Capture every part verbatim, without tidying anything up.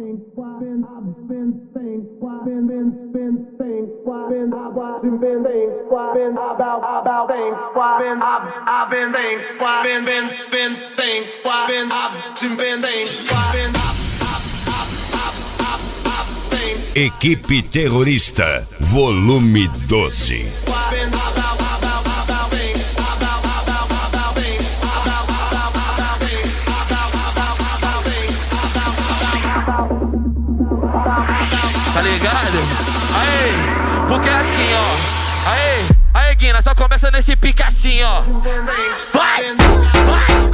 Equipe Terrorista, volume doze. Tá ligado? Aê, porque é assim, ó. Aê, aê, Guina, só começa nesse pique assim, ó. Vai, vai.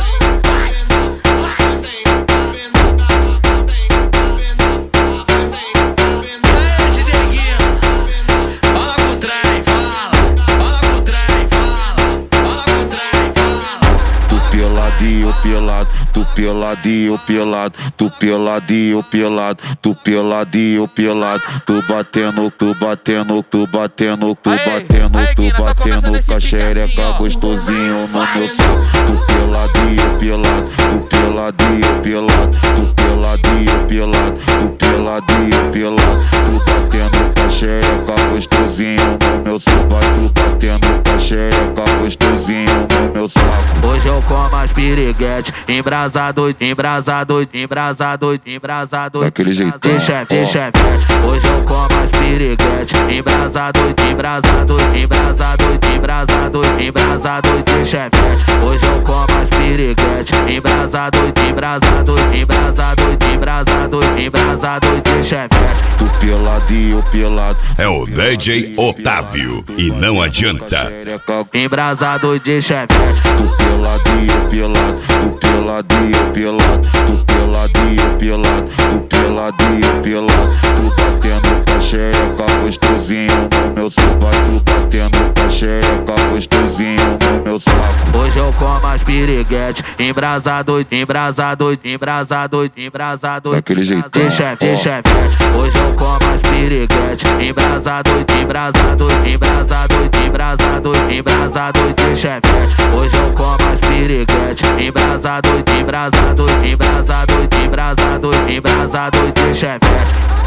Pelado, tu peladinho pelado, tu peladinho pelado, tu peladinho pelado, tu batendo, tu batendo, tu batendo, tu batendo, tu batendo com a xereca gostosinho no meu saco. Tu peladinho pelado, tu peladinho pelado, tu peladinho pelado, tu peladinho pelado, tu batendo com a xereca gostosinho no meu saco, tu batendo com a xereca gostosinho no meu saco. Hoje eu como as piriguete, embrasado, embrasado, embrasado, embrasado. Daquele jeito. Deixa, deixa, hoje eu como as piriguete, embrasado, embrasado, embrasado, embrasado, embrasado, deixa, hoje eu como as piriguete, embrasado, embrasado, embrasado, embrasado, embrasado, deixa, tu peladinho pelado. É o D J Otávio e não adianta. Embrasado, deixa, tu peladinho pelado, tu peladinho pelado, tu peladinho pelado, tu peladinho pelado, tu batendo com a xereca gostosinho no meu saco, tu batendo com a xereca gostosinho no meu saco. Hoje eu como as piriguete, embrasado, embrasado, embrasado, embrasado. Daquele jeito. Deixa, deixa, hoje eu como as piriguete, embrasado, embrasado, embrasado, embrasado, embrasado, deixa, hoje eu como as piriguete, embrasado, embrasado, embrasado, embrasado, embrasado, deixa,